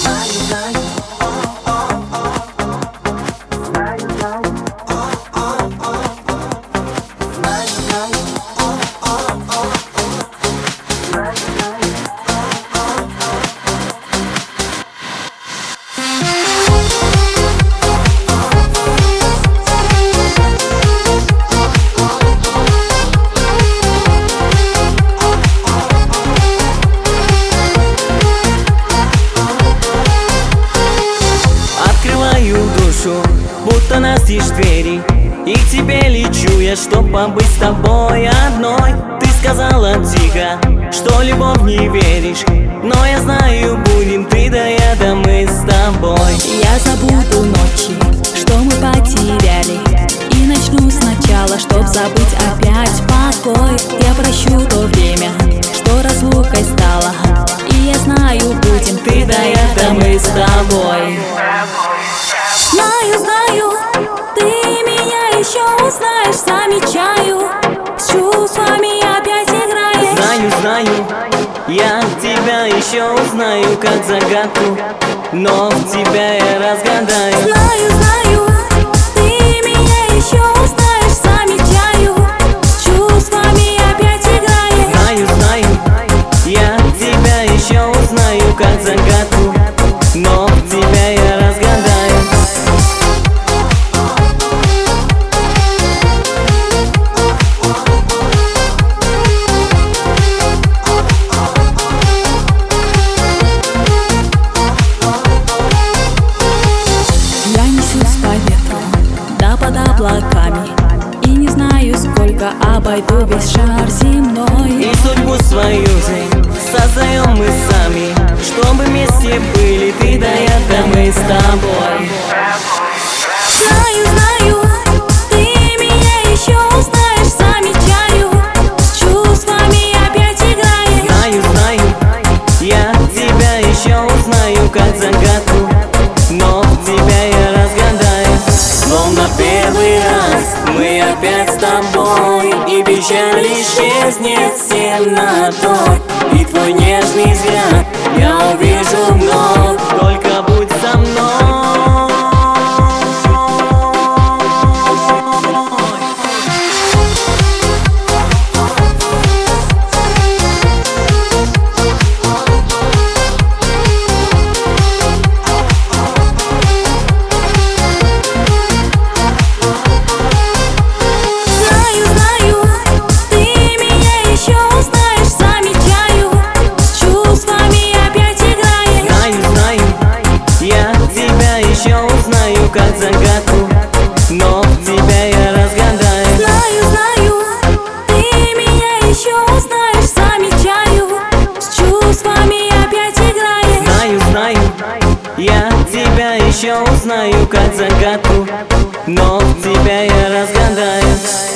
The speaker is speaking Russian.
Будто настежь двери, и к тебе лечу я, чтоб побыть с тобой одной. Ты сказала тихо, что любовь не веришь, но я знаю, будем ты да я, да мы с тобой. Я забуду ночи, что мы потеряли, и начну сначала, чтоб забыть опять покой. Я прощу то время, что разлукой стало, и я знаю, будем ты да я, да мы с тобой. Знаю, ты меня еще узнаешь, замечаю, с чувствами опять играешь. Знаю, я тебя еще узнаю, как загадку, но в тебя я разгадаю. Знаю, ты меня еще узнаешь, замечаю, с чувствами опять играешь. Знаю, я тебя еще узнаю, как загадку, но в тебя я разгадаю. Под облаками, и не знаю, сколько обойду весь шар земной. И судьбу свою жизнь создаем мы сами, чтобы вместе были ты да я, да мы с тобой. Знаю, ты меня еще узнаешь, замечаю, с чувствами опять играешь. Знаю, я тебя еще узнаю, как загадку, но в тебя я разгадаю. Словно первый раз мы опять с тобой, и печаль исчезнет с темнотой, и твой нежный взгляд я увижу вновь. Только будь со мной. Еще узнаю, как загадку, но в тебя я разгадаю. Знаю, ты меня еще узнаешь, замечаю, с чувствами опять играешь. Знаю, я тебя еще узнаю, как загадку, но в тебя я разгадаю.